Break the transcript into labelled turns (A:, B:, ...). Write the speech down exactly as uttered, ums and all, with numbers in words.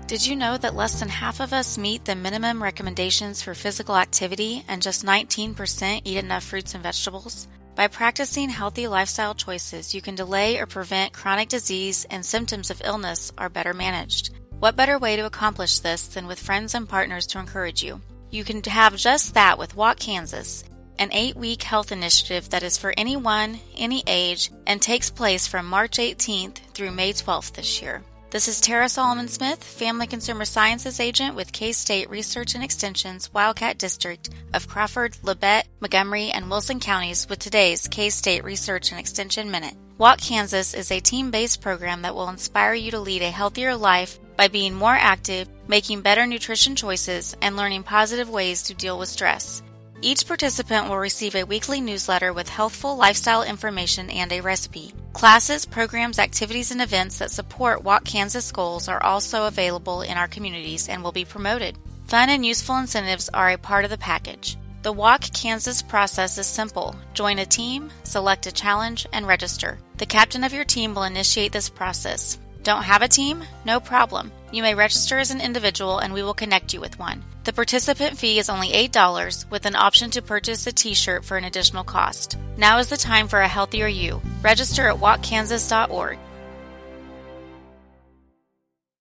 A: Did you know that less than half of us meet the minimum recommendations for physical activity and just nineteen percent eat enough fruits and vegetables? By practicing healthy lifestyle choices, you can delay or prevent chronic disease and symptoms of illness are better managed. What better way to accomplish this than with friends and partners to encourage you? You can have just that with Walk Kansas, an eight-week health initiative that is for anyone, any age, and takes place from March eighteenth through May twelfth this year. This is Tara Solomon-Smith, Family Consumer Sciences Agent with K-State Research and Extension's Wildcat District of Crawford, Labette, Montgomery, and Wilson counties with today's K-State Research and Extension Minute. Walk Kansas is a team-based program that will inspire you to lead a healthier life by being more active, making better nutrition choices, and learning positive ways to deal with stress. Each participant will receive a weekly newsletter with healthful lifestyle information and a recipe. Classes, programs, activities, and events that support Walk Kansas goals are also available in our communities and will be promoted. Fun and useful incentives are a part of the package. The Walk Kansas process is simple. Join a team, select a challenge, and register. The captain of your team will initiate this process. Don't have a team? No problem. You may register as an individual and we will connect you with one. The participant fee is only eight dollars with an option to purchase a t-shirt for an additional cost. Now is the time for a healthier you. Register at walk kansas dot org.